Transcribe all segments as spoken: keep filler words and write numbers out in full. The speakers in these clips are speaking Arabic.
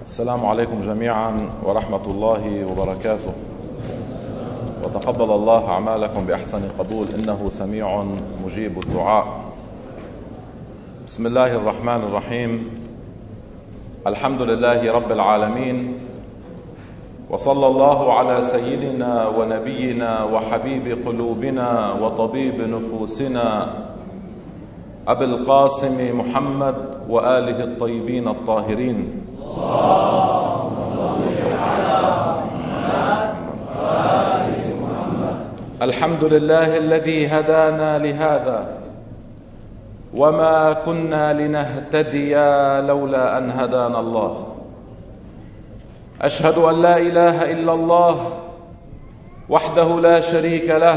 السلام عليكم جميعا ورحمة الله وبركاته، وتقبل الله أعمالكم بأحسن قبول، إنه سميع مجيب الدعاء. بسم الله الرحمن الرحيم. الحمد لله رب العالمين، وصلى الله على سيدنا ونبينا وحبيب قلوبنا وطبيب نفوسنا أبي القاسم محمد وآله الطيبين الطاهرين. الحمد لله الذي هدانا لهذا، وما كنا لنهتدي لولا أن هدانا الله. أشهد أن لا إله إلا الله وحده لا شريك له،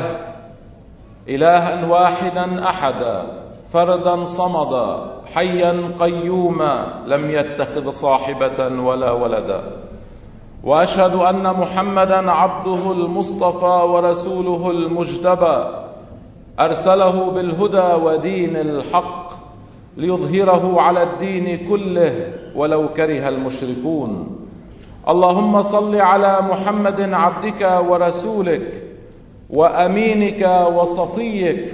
إلها واحدا أحدا فردا صمدا حيا قيوما لم يتخذ صاحبة ولا ولدا. وأشهد أن محمدا عبده المصطفى ورسوله المجتبى، أرسله بالهدى ودين الحق ليظهره على الدين كله ولو كره المشركون. اللهم صل على محمد عبدك ورسولك وأمينك وصفيك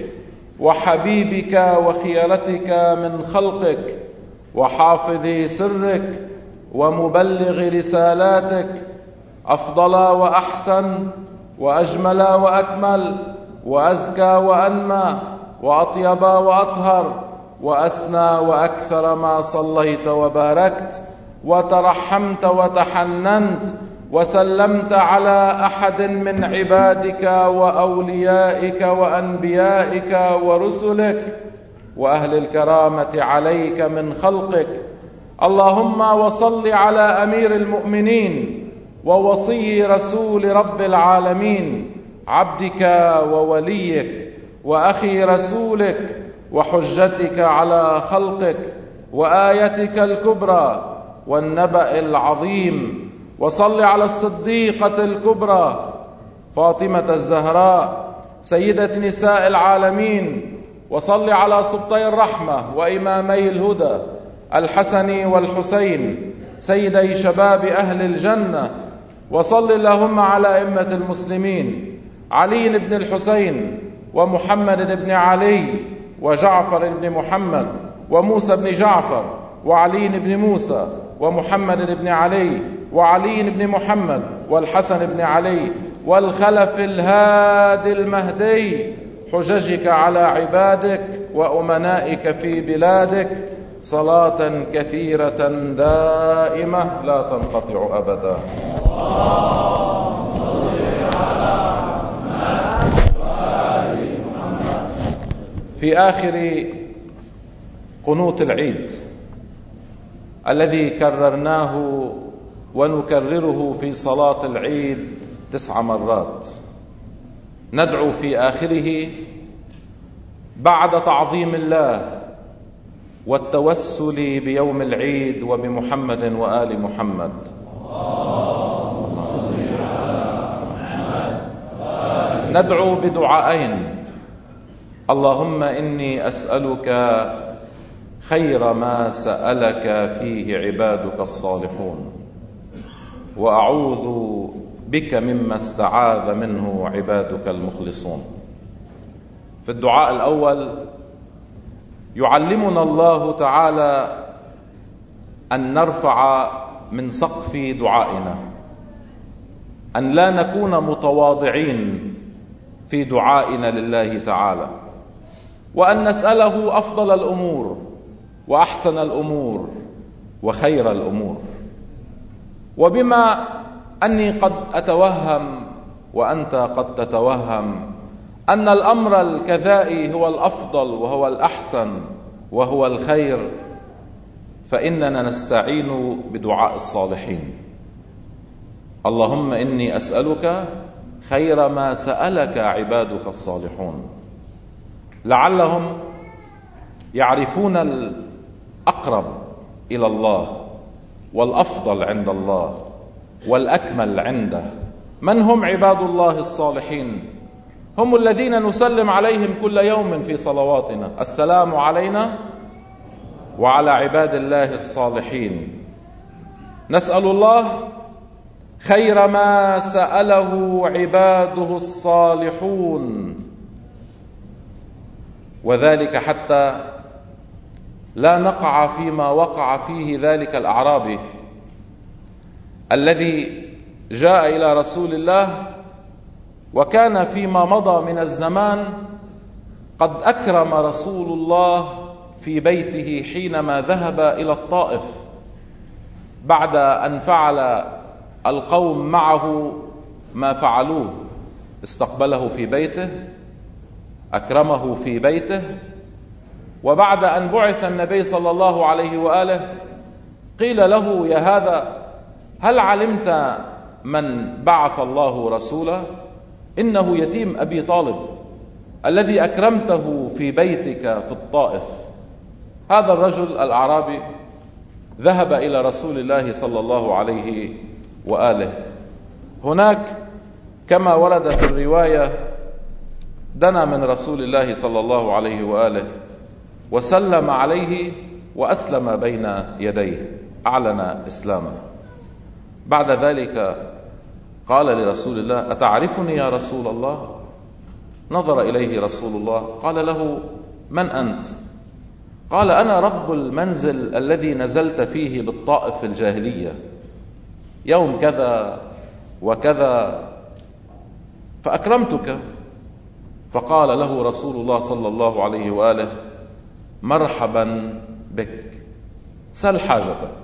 وحبيبك وخيرتك من خلقك وحافظ سرك ومبلغ رسالاتك، أفضل وأحسن وأجمل وأكمل وأزكى وأنمى وأطيب وأطهر وأسنى وأكثر ما صليت وباركت وترحمت وتحننت وسلمت على أحد من عبادك وأوليائك وأنبيائك ورسلك وأهل الكرامة عليك من خلقك. اللهم وصل على أمير المؤمنين ووصي رسول رب العالمين، عبدك ووليك وأخي رسولك وحجتك على خلقك وآيتك الكبرى والنبأ العظيم. وصل على الصديقة الكبرى فاطمة الزهراء سيدة نساء العالمين، وصل على سبطي الرحمة وإمامي الهدى الحسن والحسين سيدي شباب أهل الجنة. وصل اللهم على أئمة المسلمين، علي بن الحسين ومحمد بن علي وجعفر بن محمد وموسى بن جعفر وعلي بن موسى ومحمد بن علي وعلي بن محمد والحسن بن علي والخلف الهادي المهدي، حججك على عبادك وأمنائك في بلادك، صلاة كثيرة دائمة لا تنقطع أبدا. في آخر قنوت العيد الذي كررناه ونكرره في صلاة العيد تسع مرات، ندعو في آخره بعد تعظيم الله والتوسل بيوم العيد وبمحمد وآل محمد، ندعو بدعائين: اللهم إني أسألك خير ما سألك فيه عبادك الصالحون، وأعوذ بك مما استعاذ منه عبادك المخلصون. في الدعاء الأول يعلمنا الله تعالى أن نرفع من سقف دعائنا، أن لا نكون متواضعين في دعائنا لله تعالى، وأن نسأله أفضل الأمور وأحسن الأمور وخير الأمور. وبما أني قد أتوهم وأنت قد تتوهم أن الأمر الكذائي هو الأفضل وهو الأحسن وهو الخير، فإننا نستعين بدعاء الصالحين. اللهم إني أسألك خير ما سألك عبادك الصالحون، لعلهم يعرفون الأقرب إلى الله والأفضل عند الله والأكمل عنده. من هم عباد الله الصالحين؟ هم الذين نسلم عليهم كل يوم في صلواتنا: السلام علينا وعلى عباد الله الصالحين. نسأل الله خير ما سأله عباده الصالحون، وذلك حتى لا نقع فيما وقع فيه ذلك الأعرابي الذي جاء إلى رسول الله وكان فيما مضى من الزمان قد أكرم رسول الله في بيته حينما ذهب إلى الطائف بعد أن فعل القوم معه ما فعلوه. استقبله في بيته، أكرمه في بيته. وبعد أن بعث النبي صلى الله عليه وآله قيل له: يا هذا، هل علمت من بعث الله رسولا؟ إنه يتيم أبي طالب الذي أكرمته في بيتك في الطائف. هذا الرجل الأعرابي ذهب إلى رسول الله صلى الله عليه وآله. هناك كما ورد في الرواية دنا من رسول الله صلى الله عليه وآله وسلم عليه وأسلم بين يديه، أعلن إسلامه. بعد ذلك قال لرسول الله: أتعرفني يا رسول الله؟ نظر إليه رسول الله قال له: من أنت؟ قال: أنا رب المنزل الذي نزلت فيه بالطائف في الجاهلية يوم كذا وكذا فأكرمتك. فقال له رسول الله صلى الله عليه وآله: مرحبا بك، سل حاجتك،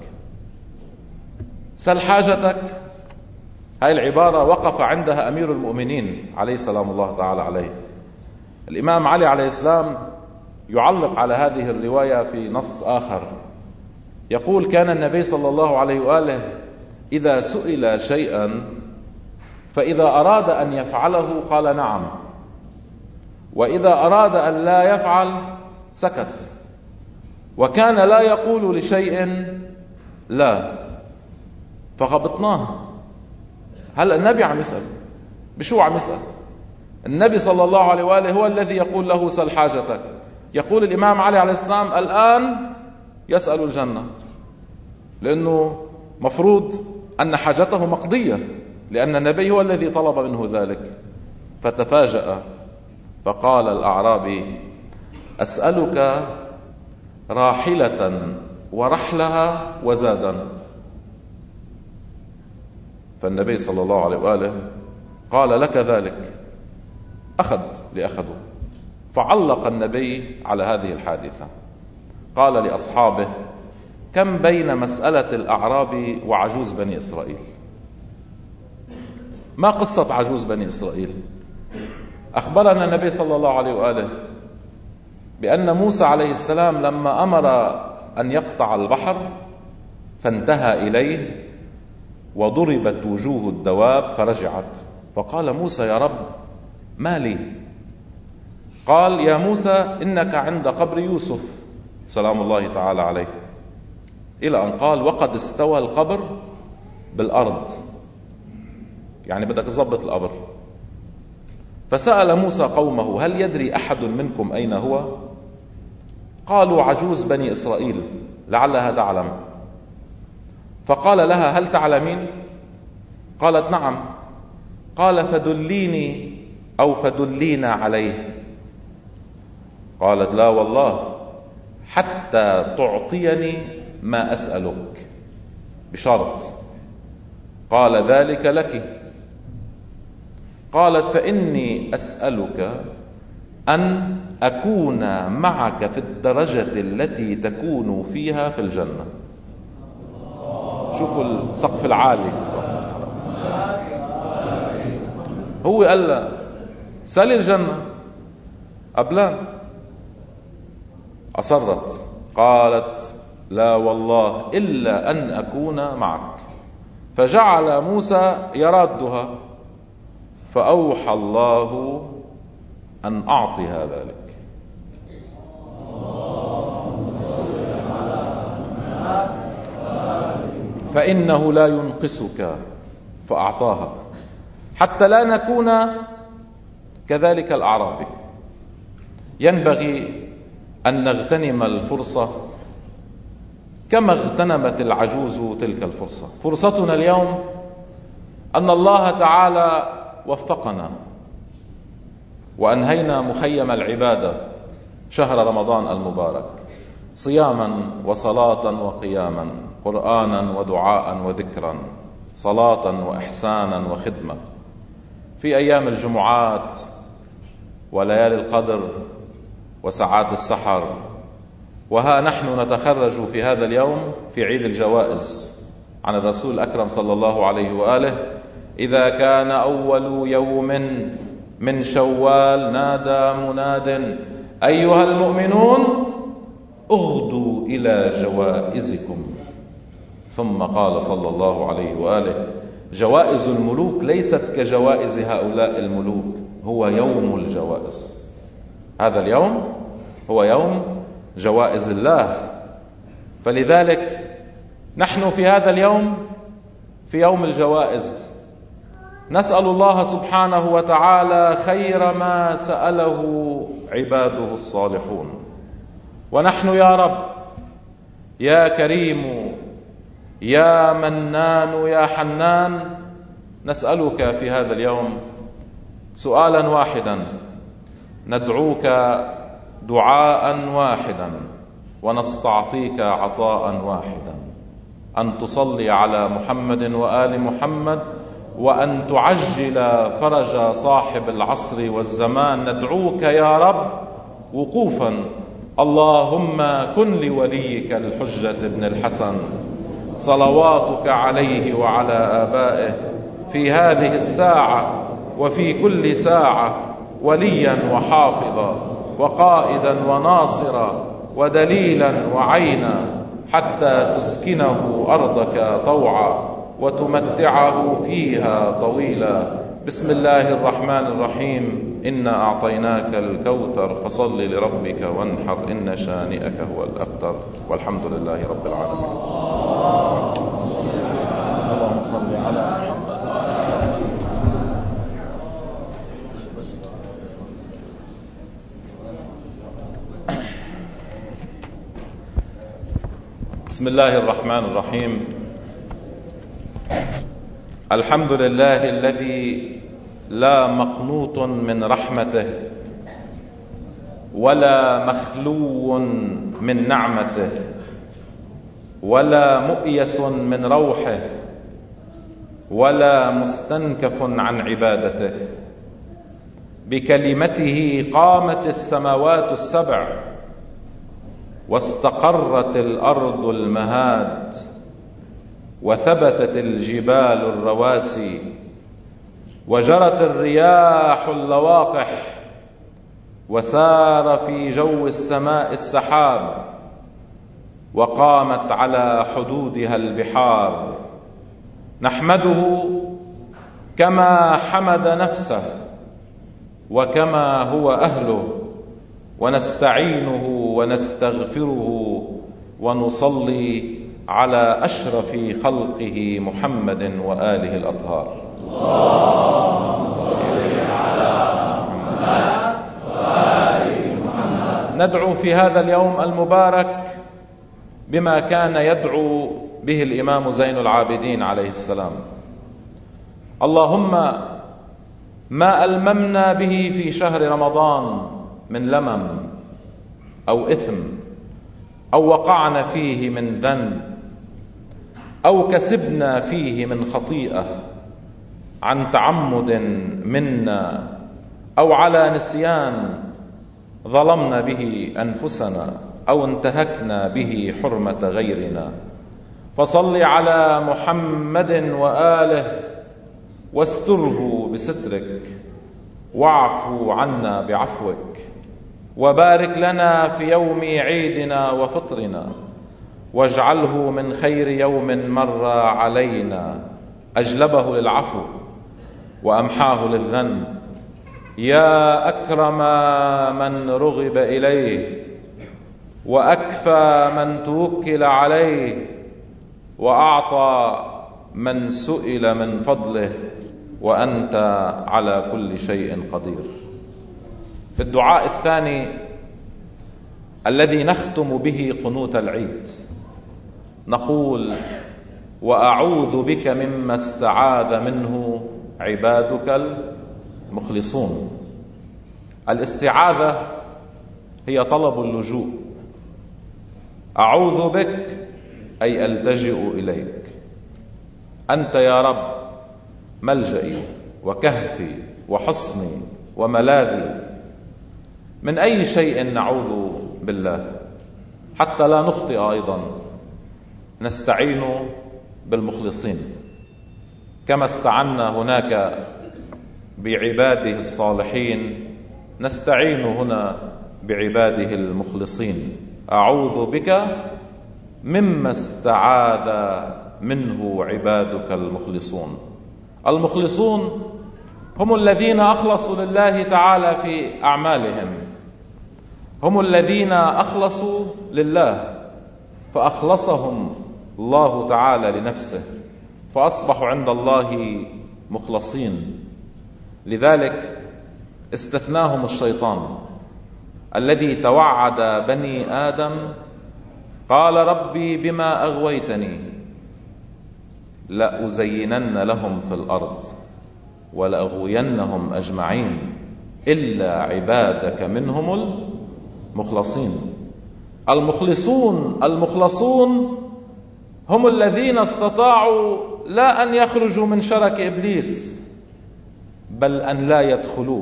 سل حاجتك. هاي العبارة وقف عندها أمير المؤمنين عليه سلام الله تعالى عليه. الإمام علي عليه السلام يعلق على هذه الرواية في نص آخر، يقول: كان النبي صلى الله عليه وآله إذا سئل شيئا فإذا أراد أن يفعله قال نعم، وإذا أراد أن لا يفعل سكت، وكان لا يقول لشيء لا. فغبطناه، هل النبي عم يسأل؟ بشو عم يسأل؟ النبي صلى الله عليه وآله هو الذي يقول له: سل حاجتك. يقول الإمام علي عليه السلام: الآن يسأل الجنة، لأنه مفروض أن حاجته مقضية، لأن النبي هو الذي طلب منه ذلك. فتفاجأ فقال الأعرابي: أسألك راحلة ورحلها وزادا. فالنبي صلى الله عليه وآله قال: لك ذلك. أخذ لأخذه. فعلق النبي على هذه الحادثة، قال لأصحابه: كم بين مسألة الأعرابي وعجوز بني إسرائيل؟ ما قصة عجوز بني إسرائيل؟ أخبرنا النبي صلى الله عليه وآله بأن موسى عليه السلام لما أمر أن يقطع البحر فانتهى إليه وضربت وجوه الدواب فرجعت، فقال موسى: يا رب ما لي؟ قال: يا موسى إنك عند قبر يوسف سلام الله تعالى عليه، إلى أن قال: وقد استوى القبر بالأرض، يعني بدك تظبط القبر. فسأل موسى قومه: هل يدري أحد منكم أين هو؟ قالوا: عجوز بني إسرائيل لعلها تعلم. فقال لها: هل تعلمين؟ قالت: نعم. قال: فدليني أو فدلينا عليه. قالت: لا والله حتى تعطيني ما أسألك، بشرط. قال: ذلك لك. قالت: فإني أسألك أن أكون معك في الدرجة التي تكون فيها في الجنة. شوفوا السقف العالي. هو قال له: سأل الجنة قبلان. أصرت، قالت: لا والله إلا أن أكون معك. فجعل موسى يرادها، فأوحى الله أن أعطيها ذلك. فإنه لا ينقصك، فأعطاها، حتى لا نكون كذلك الأعرابي. ينبغي أن نغتنم الفرصة كما اغتنمت العجوز تلك الفرصة. فرصتنا اليوم أن الله تعالى وفقنا وأنهينا مخيم العبادة شهر رمضان المبارك صياما وصلاة وقياما، قرآنا ودعاء وذكرا، صلاة وإحسانا وخدمة، في أيام الجمعات وليالي القدر وساعات السحر. وها نحن نتخرج في هذا اليوم في عيد الجوائز عن الرسول الأكرم صلى الله عليه وآله: إذا كان أول يوم من شوال نادى مناد أيها المؤمنون اغدوا إلى جوائزكم. ثم قال صلى الله عليه وآله: جوائز الملوك ليست كجوائز هؤلاء الملوك، هو يوم الجوائز. هذا اليوم هو يوم جوائز الله. فلذلك نحن في هذا اليوم في يوم الجوائز نسأل الله سبحانه وتعالى خير ما سأله عباده الصالحون. ونحن يا رب يا كريم يا منان يا حنان نسألك في هذا اليوم سؤالا واحدا، ندعوك دعاء واحدا ونستعطيك عطاء واحدا: أن تصلي على محمد وآل محمد، وأن تعجل فرج صاحب العصر والزمان. ندعوك يا رب وقوفا: اللهم كن لوليك الحجة ابن الحسن صلواتك عليه وعلى آبائه في هذه الساعة وفي كل ساعة وليا وحافظا وقائدا وناصرا ودليلا وعينا، حتى تسكنه أرضك طوعا وتمتعه فيها طويلا. بسم الله الرحمن الرحيم. إنا أعطيناك الكوثر فصل لربك وانحر إن شانئك هو الأبتر. والحمد لله رب العالمين. اللهم صل على محمد. بسم الله الرحمن الرحيم. الحمد لله الذي لا مقنوط من رحمته ولا مخلو من نعمته ولا مؤيس من روحه ولا مستنكف عن عبادته. بكلمته قامت السماوات السبع واستقرت الأرض المهاد وثبتت الجبال الرواسي وجرت الرياح اللواقح وسار في جو السماء السحاب وقامت على حدودها البحار. نحمده كما حمد نفسه وكما هو أهله، ونستعينه ونستغفره ونصلي على أشرف خلقه محمد وآله الأطهار. اللهم صل على محمد وآل محمد. ندعو في هذا اليوم المبارك بما كان يدعو به الإمام زين العابدين عليه السلام: اللهم ما ألممنا به في شهر رمضان من لمم أو إثم أو وقعنا فيه من ذنب أو كسبنا فيه من خطيئة عن تعمد منا أو على نسيان ظلمنا به أنفسنا أو انتهكنا به حرمة غيرنا، فصل على محمد وآله واستره بسترك واعفو عنا بعفوك، وبارك لنا في يوم عيدنا وفطرنا، واجعله من خير يوم مر علينا، أجلبه للعفو وأمحاه للذنب. يا أكرم من رغب إليه وأكفى من توكل عليه وأعطى من سئل من فضله، وأنت على كل شيء قدير. في الدعاء الثاني الذي نختم به قنوت العيد: نقول وأعوذ بك مما استعاذ منه عبادك المخلصون. الاستعاذة هي طلب اللجوء. أعوذ بك أي ألتجئ إليك، أنت يا رب ملجئي وكهفي وحصني وملاذي. من أي شيء نعوذ بالله حتى لا نخطئ أيضا نستعين بالمخلصين، كما استعنا هناك بعباده الصالحين نستعين هنا بعباده المخلصين. أعوذ بك مما استعاذ منه عبادك المخلصون. المخلصون هم الذين أخلصوا لله تعالى في أعمالهم، هم الذين أخلصوا لله فأخلصهم الله تعالى لنفسه فأصبحوا عند الله مخلصين. لذلك استثناهم الشيطان الذي توعد بني آدم قال ربي بما أغويتني لأزينن لهم في الأرض ولأغوينهم أجمعين إلا عبادك منهم المخلصين. المخلصون المخلصون هم الذين استطاعوا لا أن يخرجوا من شرك إبليس بل أن لا يدخلوه.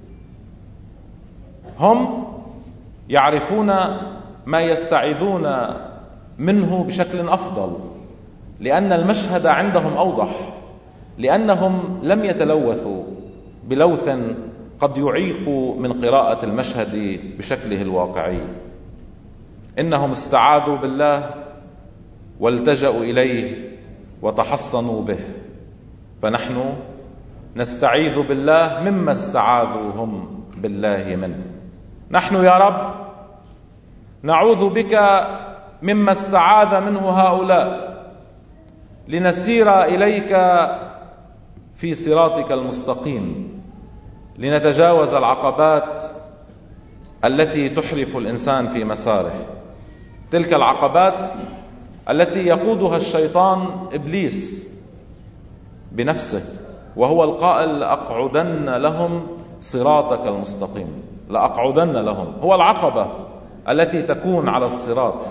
هم يعرفون ما يستعيذون منه بشكل أفضل، لأن المشهد عندهم أوضح، لأنهم لم يتلوثوا بلوث قد يعيق من قراءة المشهد بشكله الواقعي. إنهم استعاذوا بالله والتجأوا إليه وتحصنوا به، فنحن نستعيذ بالله مما استعاذوا هم بالله منه. نحن يا رب نعوذ بك مما استعاذ منه هؤلاء لنسير إليك في صراطك المستقيم، لنتجاوز العقبات التي تحرف الإنسان في مساره، تلك العقبات التي يقودها الشيطان إبليس بنفسه، وهو القائل لأقعدن لهم صراطك المستقيم. لأقعدن لهم هو العقبة التي تكون على الصراط.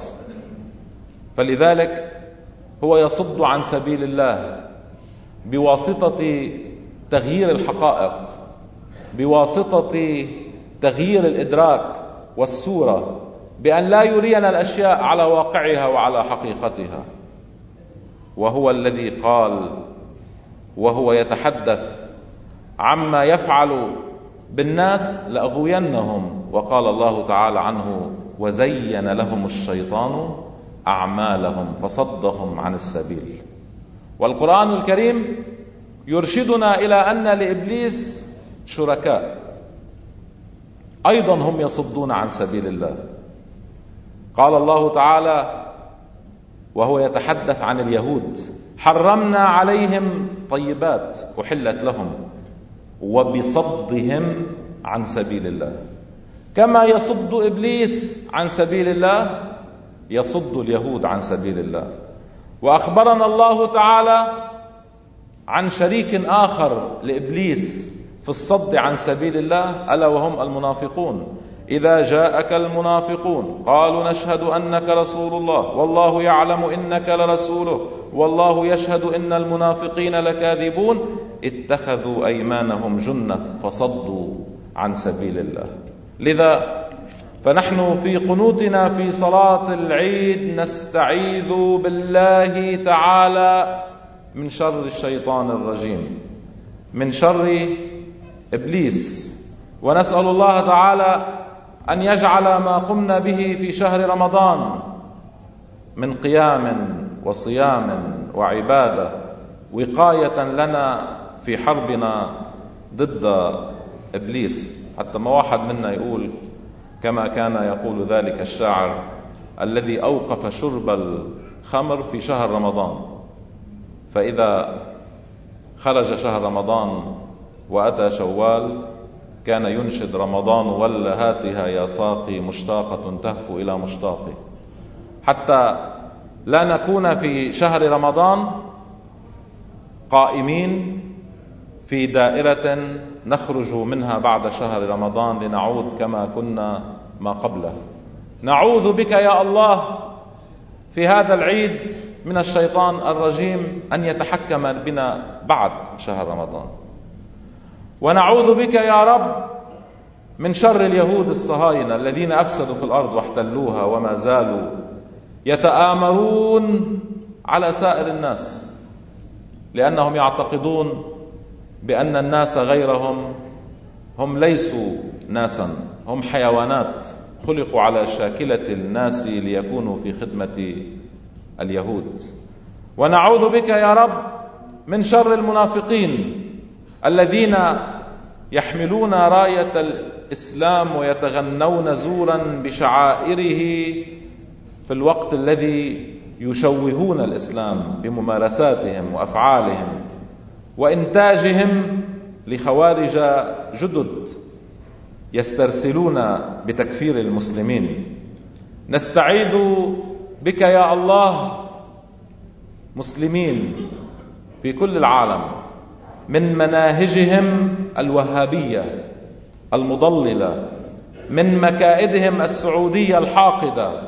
فلذلك هو يصد عن سبيل الله بواسطة تغيير الحقائق، بواسطة تغيير الإدراك والصورة، بأن لا يرينا الأشياء على واقعها وعلى حقيقتها. وهو الذي قال وهو يتحدث عما يفعل بالناس لأغوينهم، وقال الله تعالى عنه وزين لهم الشيطان أعمالهم فصدهم عن السبيل. والقرآن الكريم يرشدنا إلى أن لإبليس شركاء أيضا هم يصدون عن سبيل الله. قال الله تعالى وهو يتحدث عن اليهود حرمنا عليهم طيبات أحلت لهم وبصدهم عن سبيل الله. كما يصد إبليس عن سبيل الله يصد اليهود عن سبيل الله. وأخبرنا الله تعالى عن شريك آخر لإبليس في الصد عن سبيل الله ألا وهم المنافقون. إذا جاءك المنافقون قالوا نشهد أنك رسول الله والله يعلم إنك لرسوله والله يشهد إن المنافقين لكاذبون اتخذوا أيمانهم جنة فصدوا عن سبيل الله. لذا فنحن في قنوتنا في صلاة العيد نستعيذ بالله تعالى من شر الشيطان الرجيم، من شر إبليس، ونسأل الله تعالى أن يجعل ما قمنا به في شهر رمضان من قيام وصيام وعبادة وقاية لنا في حربنا ضد إبليس. حتى ما واحد منا يقول كما كان يقول ذلك الشاعر الذي أوقف شرب الخمر في شهر رمضان، فإذا خرج شهر رمضان وأتى شوال كان ينشد رمضان ولا هاتها يا ساقي مشتاقة تهفو إلى مشتاقي. حتى لا نكون في شهر رمضان قائمين في دائرة نخرج منها بعد شهر رمضان لنعود كما كنا ما قبله. نعوذ بك يا الله في هذا العيد من الشيطان الرجيم أن يتحكم بنا بعد شهر رمضان، ونعوذ بك يا رب من شر اليهود الصهاينة الذين أفسدوا في الأرض واحتلوها وما زالوا يتآمرون على سائر الناس، لأنهم يعتقدون بأن الناس غيرهم هم ليسوا ناسا، هم حيوانات خلقوا على شاكلة الناس ليكونوا في خدمة اليهود. ونعوذ بك يا رب من شر المنافقين الذين يحملون راية الإسلام ويتغنون زورا بشعائره في الوقت الذي يشوهون الإسلام بممارساتهم وأفعالهم وإنتاجهم لخوارج جدد يسترسلون بتكفير المسلمين. نستعيذ بك يا الله مسلمين في كل العالم من مناهجهم الوهابية المضللة، من مكائدهم السعودية الحاقدة،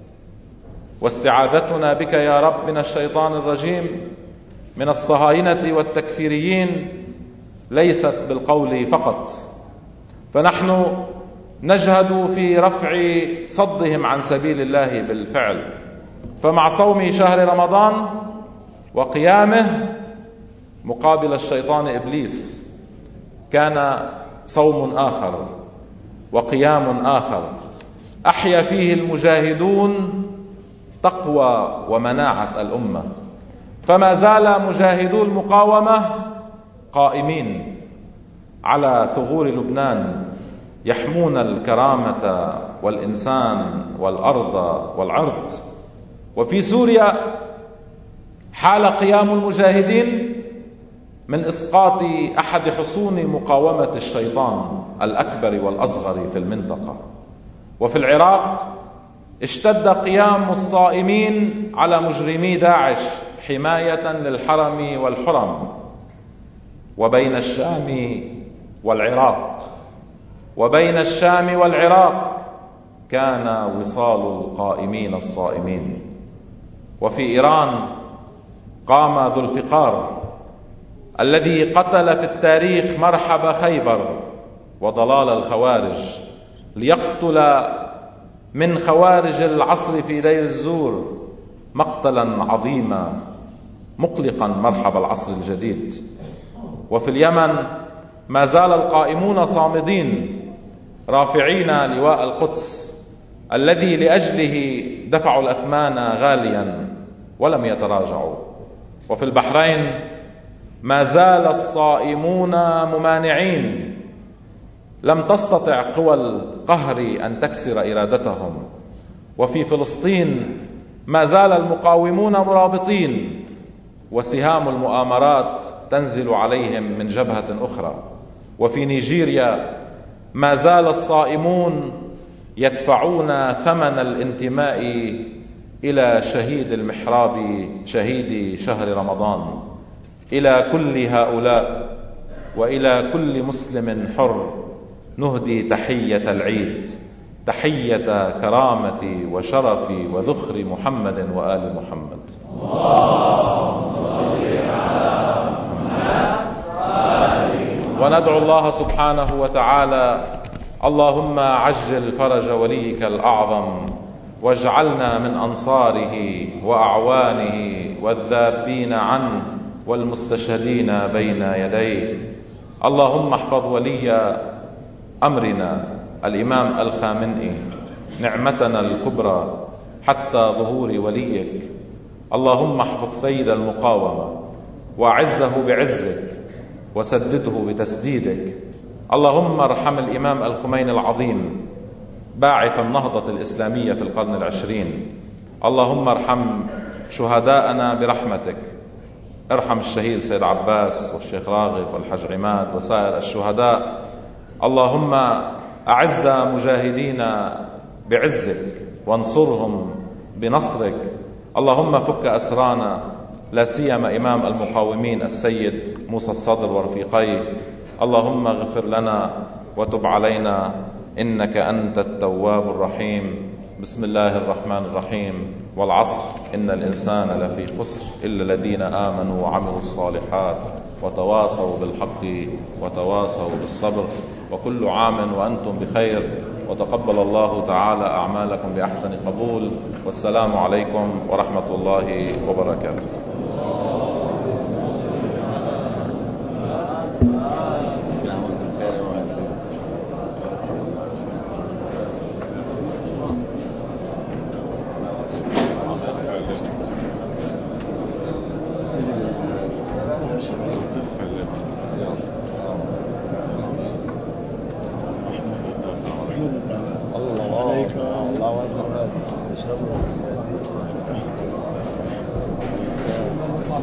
واستعاذتنا بك يا رب من الشيطان الرجيم من الصهاينة والتكفيريين ليست بالقول فقط، فنحن نجهد في رفع صدهم عن سبيل الله بالفعل. فمع صوم شهر رمضان وقيامه مقابل الشيطان إبليس كان صوم آخر وقيام آخر أحيا فيه المجاهدون تقوى ومناعة الأمة، فما زال مجاهدو المقاومة قائمين على ثغور لبنان يحمون الكرامة والإنسان والأرض والعرض. وفي سوريا حال قيام المجاهدين من إسقاط أحد حصون مقاومة الشيطان الأكبر والأصغر في المنطقة. وفي العراق اشتد قيام الصائمين على مجرمي داعش حماية للحرم والحرم. وبين الشام والعراق وبين الشام والعراق كان وصال القائمين الصائمين. وفي إيران قام ذو الفقار الذي قتل في التاريخ مرحب خيبر وضلال الخوارج ليقتل من خوارج العصر في دير الزور مقتلا عظيما مقلقا مرحب العصر الجديد. وفي اليمن ما زال القائمون صامدين رافعين لواء القدس الذي لأجله دفعوا الأثمان غاليا ولم يتراجعوا. وفي البحرين ما زال الصائمون ممانعين، لم تستطع قوى القهر أن تكسر إرادتهم. وفي فلسطين ما زال المقاومون مرابطين وسهام المؤامرات تنزل عليهم من جبهة أخرى. وفي نيجيريا ما زال الصائمون يدفعون ثمن الانتماء إلى شهيد المحراب شهيد شهر رمضان. إلى كل هؤلاء وإلى كل مسلم حر نهدي تحية العيد، تحية كرامة وشرف وذخر محمد وآل محمد. وندعو الله سبحانه وتعالى: اللهم عجل فرج وليك الأعظم واجعلنا من أنصاره وأعوانه والذابين عنه والمستشهدين بين يديه. اللهم احفظ ولي أمرنا الإمام الخامنئي نعمتنا الكبرى حتى ظهور وليك. اللهم احفظ سيد المقاومة وأعزه بعزك وسدده بتسديدك. اللهم ارحم الإمام الخميني العظيم باعث النهضة الإسلامية في القرن العشرين. اللهم ارحم شهداءنا برحمتك، ارحم الشهيد سيد عباس والشيخ راغب والحج عماد وسائر الشهداء. اللهم أعز مجاهدين بعزك وانصرهم بنصرك. اللهم فك أسرانا، لا سيما إمام المقاومين السيد موسى الصدر ورفيقيه. اللهم اغفر لنا وتب علينا إنك أنت التواب الرحيم. بسم الله الرحمن الرحيم. والعصر إن الإنسان لفي خسر إلا الذين آمنوا وعملوا الصالحات وتواصوا بالحق وتواصوا بالصبر، وكل عام وأنتم بخير، وتقبل الله تعالى أعمالكم بأحسن قبول. والسلام عليكم ورحمة الله وبركاته. الله الله الله